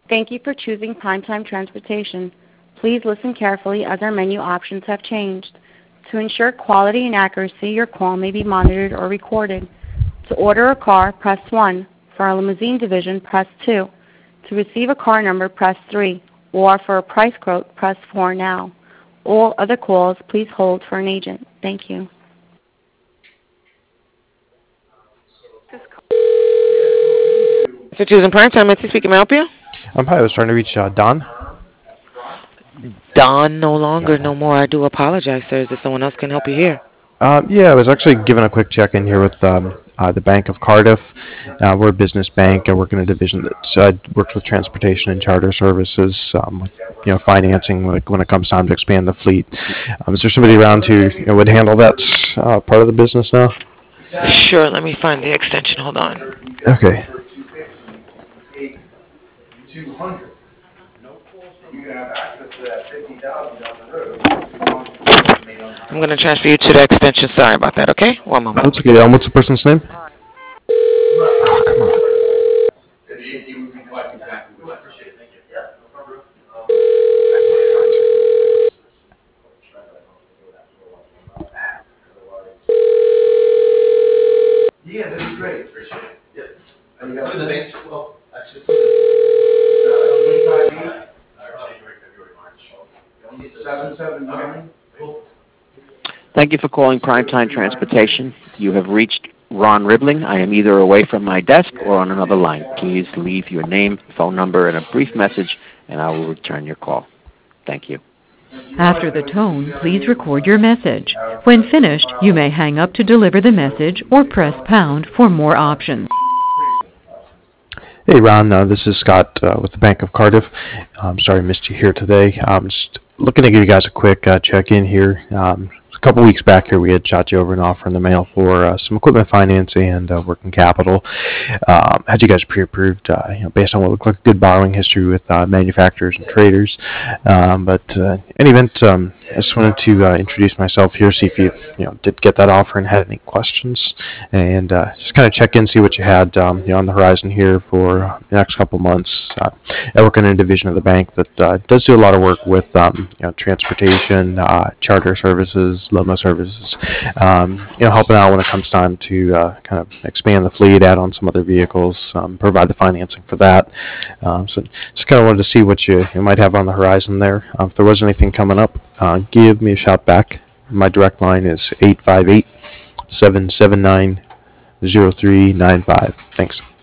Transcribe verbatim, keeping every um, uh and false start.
Thank you for choosing Primetime Transportation. Please listen carefully as our menu options have changed. To ensure quality and accuracy, your call may be monitored or recorded. To order a car, press one. For our limousine division, press two. To receive a car number, press three. Or for a price quote, press four now. All other calls, please hold for an agent. Thank you. For choosing Primetime, Nancy speaking. May I help you? Um, hi, I was trying to reach uh, Don. Don, no longer, no more. I do apologize, sir. Is there someone else can help you here? Uh, yeah, I was actually giving a quick check-in here with um, uh, the Bank of Cardiff. Uh, we're a business bank. I work in a division that uh, works with transportation and charter services, um, with, you know, financing like when it comes time to expand the fleet. Um, is there somebody around who you know, would handle that uh, part of the business now? Sure, let me find the extension. Hold on. Okay. I'm going to transfer you to the extension. Sorry about that, okay? One moment. That's okay. Um, what's the person's name? Oh, come on. Yeah, that'd be great. Appreciate it. Yes. And you got the bank? Well, actually, seven seven nine. Thank you for calling Primetime Transportation. You have reached Ron Ribling. I am either away from my desk or on another line. Please leave your name, phone number, and a brief message, and I will return your call. Thank you. After the tone, please record your message. When finished, you may hang up to deliver the message or press pound for more options. Hey, Ron, uh, this is Scott uh, with the Bank of Cardiff. I'm sorry I missed you here today. I'm just looking to give you guys a quick uh, check-in here. Um, a couple weeks back here, we had shot you over an offer in the mail for uh, some equipment financing and uh, working capital. Um, had you guys pre-approved, uh, you know, based on what looked like a good borrowing history with uh, manufacturers and traders. Um, but uh, in any event, um, I just wanted to uh, introduce myself here, see if you, you know, did get that offer and had any questions, and uh, just kind of check in, see what you had um, you know, on the horizon here for the next couple months. Uh, I work in a division of the bank that uh, does do a lot of work with um, you know, transportation, uh, charter services, limo services, um, you know, helping out when it comes time to uh, kind of expand the fleet, add on some other vehicles, um, provide the financing for that. Um, so just kind of wanted to see what you, you might have on the horizon there. Uh, if there was anything coming up, uh, give me a shout back. My direct line is eight five eight, seven seven nine, zero three nine five. Thanks.